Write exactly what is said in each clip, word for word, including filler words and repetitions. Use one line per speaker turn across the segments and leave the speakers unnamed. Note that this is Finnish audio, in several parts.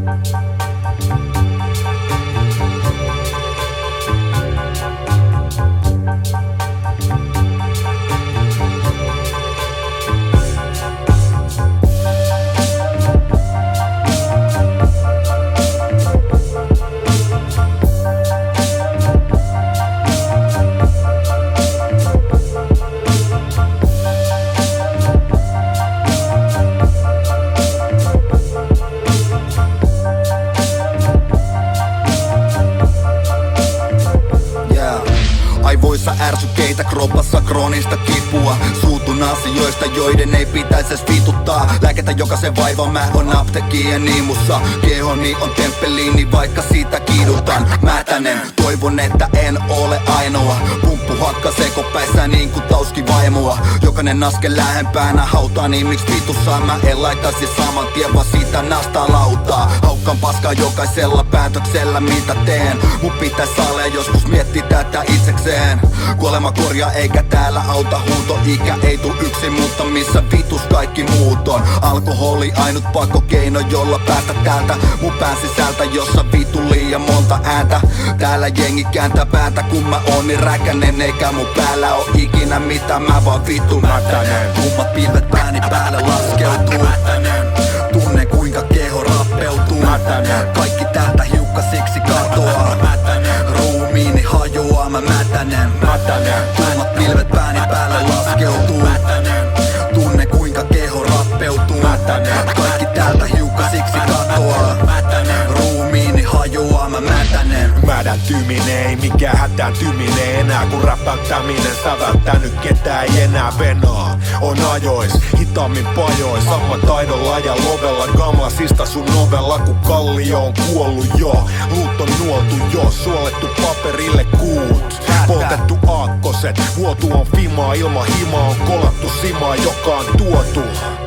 Aivoissa ärsykeitä, kropassa kroonista kipua. Suutun asioista, joiden ei pitäisi edes vituttaa. Lääkettä jokaisen vaiva, mä on apteekkien niimussa. Kehoni on temppeliini, vaikka siitä kidutan. Mätänen, toivon että en ole ainoa. Pumppu hakka sekopäissä niin kuin tauski vaimoa. Jokainen askel lähempänä hautaa, niin miksi vitussa mä en laitaisi saman tien vaan siitä nastaa lautaa. Haukkaan paskaa jokaisella päätöksellä mitä teen. Mun pitäis saada joskus miettiä tätä itsekseen. Kuolema korjaa eikä täällä auta huuto. Ikä ei tuu yksin, mutta missä vitus kaikki muut on. Alkoholi ainut pakkokeino, jolla päästä täältä mun pään sisältä, jossa vitu liian monta ääntä. Täällä jengi kääntää päätä kun mä oon niin räkänen. Eikä mun päällä oo ikinä mitä mä vaan vittu mätänen. Tummat pilvet pääni päälle laskeutuu. Mätänen. Tunne kuinka keho rappeutuu. Mätänen. Kaikki täältä hiukkasiksi katoaa. Mätänen. Ruumiini hajoaa mä mätänen. Mätänen. Tummat pilvet pääni päälle laskeutuu. Mätänen. Tunne kuinka keho rappeutuu. Mätänen. Kaikki täältä hiukkasiksi katoaa. Mätänen. Ruumiini hajoaa mä mätänen.
Mädäntyminen ei mikään hätääntyminen enää, kun räpäyttäminen säväyttänyt ketään ei enää venaa. On ajois, hitaammin pajois, ammattaidolla ja lovella, gamlasista sun ovella, kun kallio on kuollut jo. Luut on nuoltu jo, suolettu paperille kuut, poltettu aakkoset, vuotu on fimaa, ilman himaa on kolattu simaa, joka on tuotu.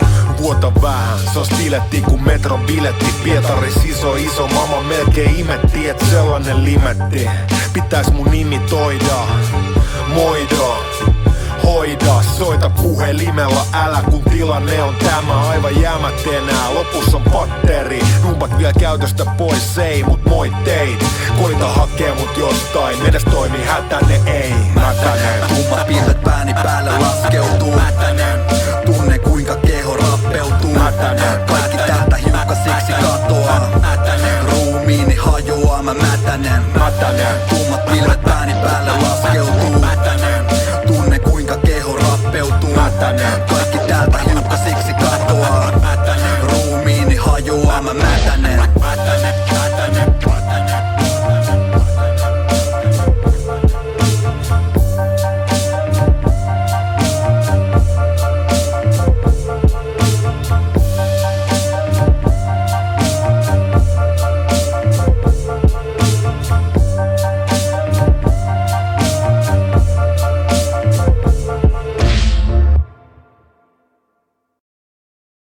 Vuota vähän, se on stiletti kun metron biletti. Pietaris iso iso mama melkein imetti, et sellainen limetti. Pitäis mun imitoida, moida, hoida. Soita puhelimella, älä kun tilanne on tämä. Aivan jäämät enää, lopussa on patteri. Numpat vielä käytöstä pois, ei mut moitteit. Koita hakee mut jostain, edes toimi hätäne ei. Mätänen.
Tummat pilvet pääni päälle laskeutuu. Mätänen. Tunne kuinka keho rappeutuu. Mätänen. Kaikki täältä hiukkasiksi katoaa. Mätänen. Ruumiini hajoaa mä mätänen. Mätänen. Tummat pilvet pääni päälle laskeutuu. Mätänen. Tunne kuinka keho rappeutuu. Mätänen. Kaikki täältä hiukkasiksi katoaa. Mätänen. Ruumiini hajoaa mä mätänen.